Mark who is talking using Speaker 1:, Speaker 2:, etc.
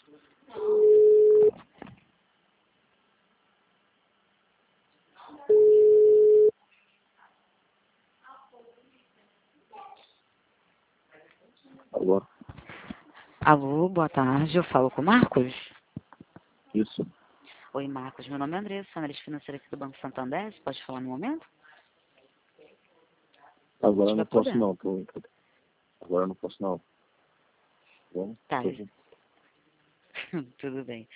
Speaker 1: Alô?
Speaker 2: Alô, boa tarde. Eu falo com o Marcos?
Speaker 1: Isso.
Speaker 2: Oi, Marcos. Meu nome é Andressa, analista financeira aqui do Banco Santander. Você pode falar no momento?
Speaker 1: Agora eu não posso
Speaker 2: podendo.
Speaker 1: não. Agora eu não posso não. Bom,
Speaker 2: Tá.
Speaker 1: tô bem.
Speaker 2: Tudo bem.